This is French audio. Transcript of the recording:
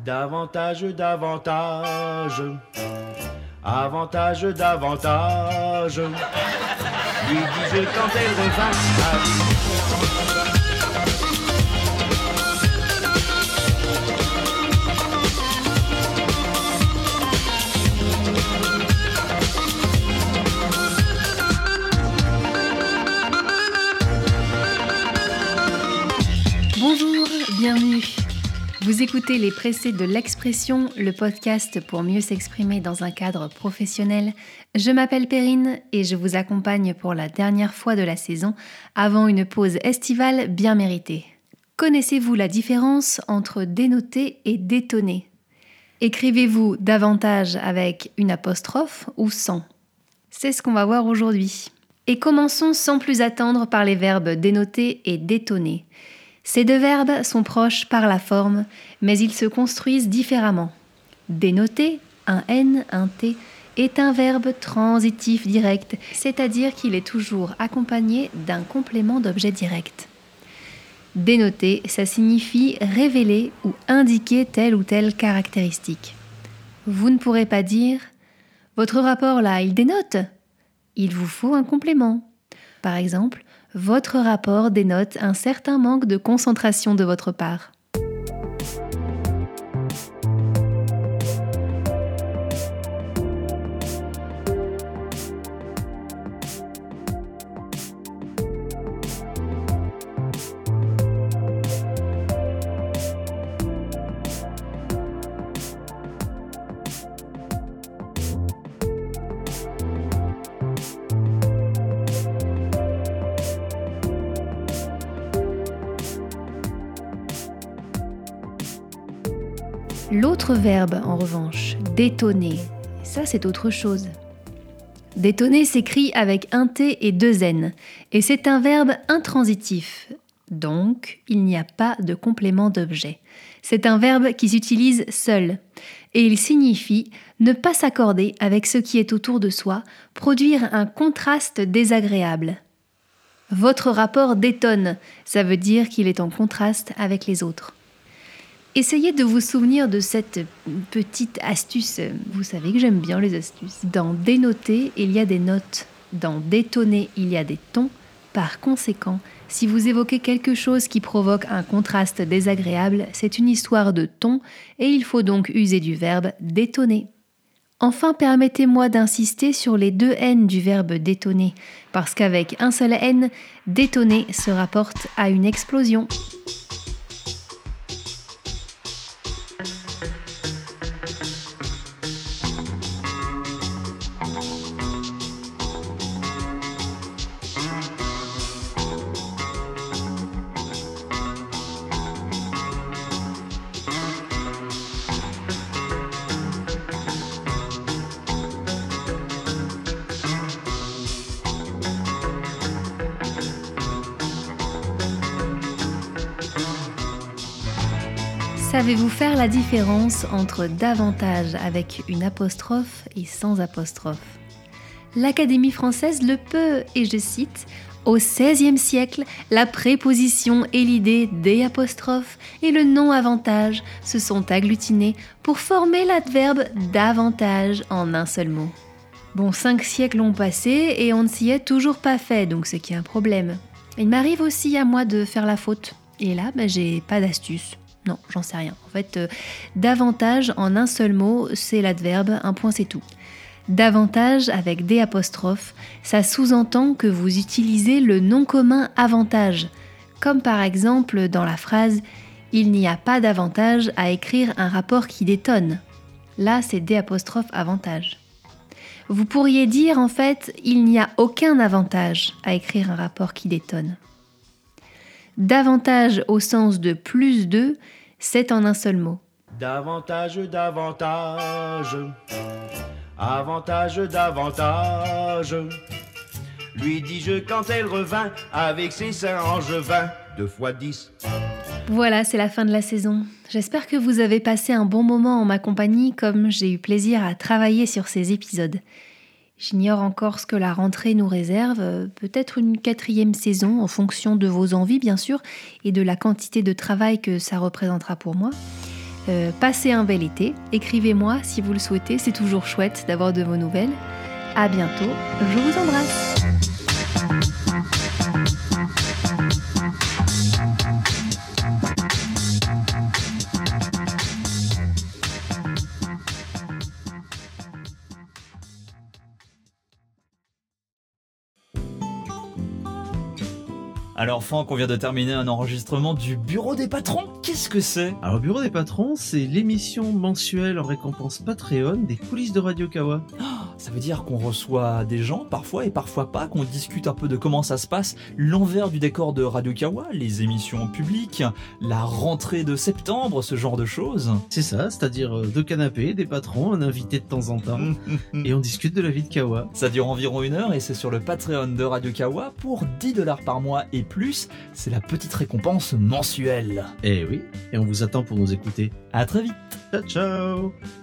Davantage, davantage, avantage, davantage, lui dis-je quand elle revint. Bonjour, bienvenue. Vous écoutez Les Pressés de l'expression, le podcast pour mieux s'exprimer dans un cadre professionnel. Je m'appelle Perrine et je vous accompagne pour la dernière fois de la saison avant une pause estivale bien méritée. Connaissez-vous la différence entre dénoter et détonner ? Écrivez-vous davantage avec une apostrophe ou sans ? C'est ce qu'on va voir aujourd'hui. Et commençons sans plus attendre par les verbes dénoter et détonner. Ces deux verbes sont proches par la forme, mais ils se construisent différemment. Dénoter, un N, un T, est un verbe transitif direct, c'est-à-dire qu'il est toujours accompagné d'un complément d'objet direct. Dénoter, ça signifie révéler ou indiquer telle ou telle caractéristique. Vous ne pourrez pas dire « Votre rapport là, il dénote ?» Il vous faut un complément. Par exemple, votre rapport dénote un certain manque de concentration de votre part. L'autre verbe, en revanche, détonner, ça c'est autre chose. Détonner s'écrit avec un T et deux N, et c'est un verbe intransitif, donc il n'y a pas de complément d'objet. C'est un verbe qui s'utilise seul, et il signifie ne pas s'accorder avec ce qui est autour de soi, produire un contraste désagréable. Votre rapport détonne, ça veut dire qu'il est en contraste avec les autres. Essayez de vous souvenir de cette petite astuce. Vous savez que j'aime bien les astuces. Dans dénoter, il y a des notes. Dans détonner, il y a des tons. Par conséquent, si vous évoquez quelque chose qui provoque un contraste désagréable, c'est une histoire de ton et il faut donc user du verbe détonner. Enfin, permettez-moi d'insister sur les deux N du verbe détonner, parce qu'avec un seul N, détonner se rapporte à une explosion. Savez-vous faire la différence entre davantage avec une apostrophe et sans apostrophe ? L'Académie française le peut, et je cite, « Au XVIe siècle, la préposition et l'idée des apostrophes et le nom avantage se sont agglutinés pour former l'adverbe davantage en un seul mot. » Bon, 5 siècles ont passé et on ne s'y est toujours pas fait, donc c'est qu'il y a un problème. Il m'arrive aussi à moi de faire la faute, et là, j'ai pas d'astuce. Non, j'en sais rien. En fait, davantage en un seul mot, c'est l'adverbe, un point c'est tout. Davantage avec des apostrophes, ça sous-entend que vous utilisez le nom commun avantage, comme par exemple dans la phrase « Il n'y a pas d'avantage à écrire un rapport qui détonne ». Là, c'est des apostrophes avantage. Vous pourriez dire en fait « Il n'y a aucun avantage à écrire un rapport qui détonne ». Davantage au sens de plus de, c'est en un seul mot. Davantage, davantage, avantage, davantage, lui dis-je quand elle revint avec ses seins angevins, 2 fois 10. Voilà, c'est la fin de la saison. J'espère que vous avez passé un bon moment en ma compagnie comme j'ai eu plaisir à travailler sur ces épisodes. J'ignore encore ce que la rentrée nous réserve, peut-être une 4e saison en fonction de vos envies bien sûr et de la quantité de travail que ça représentera pour moi. Passez un bel été, écrivez-moi si vous le souhaitez, c'est toujours chouette d'avoir de vos nouvelles. À bientôt, je vous embrasse. Alors Franck, on vient de terminer un enregistrement du Bureau des Patrons. Qu'est-ce que c'est ? Alors, Bureau des Patrons, c'est l'émission mensuelle en récompense Patreon des coulisses de Radio Kawa. Ça veut dire qu'on reçoit des gens parfois et parfois pas, qu'on discute un peu de comment ça se passe, l'envers du décor de Radio Kawa, les émissions publiques, la rentrée de septembre, ce genre de choses. C'est ça, c'est-à-dire deux canapés, des patrons, un invité de temps en temps, et on discute de la vie de Kawa. Ça dure environ 1 heure et c'est sur le Patreon de Radio Kawa pour 10$ par mois et plus. C'est la petite récompense mensuelle. Eh oui, et on vous attend pour nous écouter. À très vite. Ciao ciao.